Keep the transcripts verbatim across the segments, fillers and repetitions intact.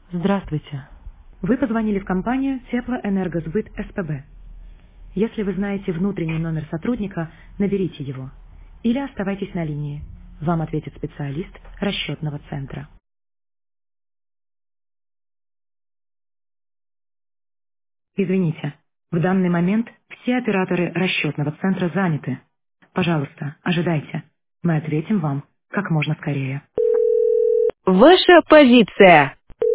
Здравствуйте. Вы позвонили в компанию Теплоэнергосбыт СПБ. Если вы знаете внутренний номер сотрудника, наберите его. Или оставайтесь на линии. Вам ответит специалист расчетного центра. Извините, в данный момент все операторы расчетного центра заняты. Пожалуйста, ожидайте. Мы ответим вам как можно скорее. Ваша позиция.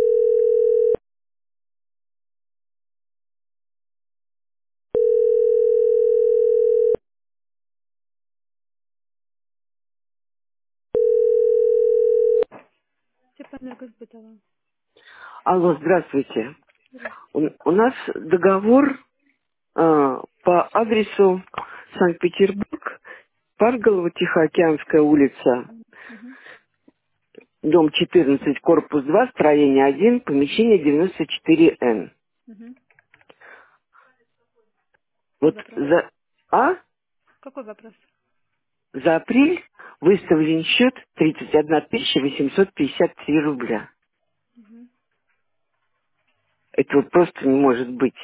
Теплоэнергосбытова. Алло, здравствуйте. Здравствуйте. У, у нас договор э, по адресу Санкт-Петербург, Парголова, Тихоокеанская улица, Мгм, дом четырнадцать, корпус два, строение один, помещение девяносто четыре эн. мгм. Какой Вот вопрос? за, а, Какой вопрос? за апрель выставлен счет тридцать одна тысяча восемьсот пятьдесят три рубля. Мгм. Это вот просто не может быть.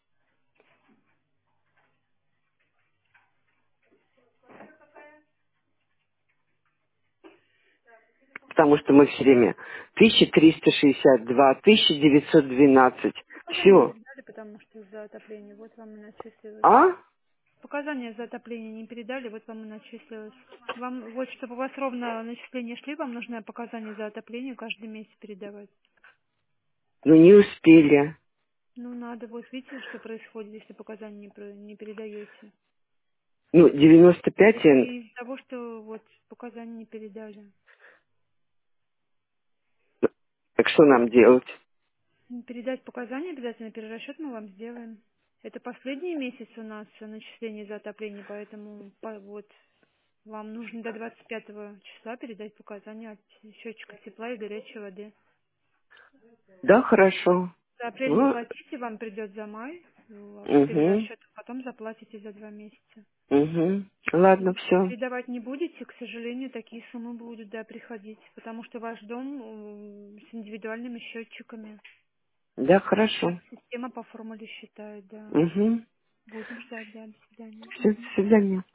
Потому что мы все время тысяча триста шестьдесят два, тысяча девятьсот двенадцать. Показания не Все. передали, потому что из-за отопления. Вот вам и начислилось. А? Показания за отопление не передали, вот вам и начислилось. Вам, вот, чтобы у вас ровно начисления шли, вам нужно показания за отопление каждый месяц передавать. Ну не успели. Ну, надо, вот видите, что происходит, если показания не, про- не передаете. Ну, девяносто пять Это н. из-за того, что вот показания не передали. Так что нам делать? М, Передать показания обязательно, перерасчет мы вам сделаем. Это последний месяц у нас начисление за отопление, поэтому по- вот вам нужно до двадцать пятого числа передать показания от счетчика тепла и горячей воды. Да, хорошо. За апрель не Ну, платите, вам придет за май, ну, с угу, перерасчетом, потом заплатите за два месяца. угу. Ладно, Если все. передавать не будете, к сожалению, такие суммы будут, да, приходить, потому что ваш дом м, с индивидуальными счетчиками. Да, Так хорошо. система по формуле считает, да. Угу. Будем ждать, да, до свидания. Все, до Мгм. свидания.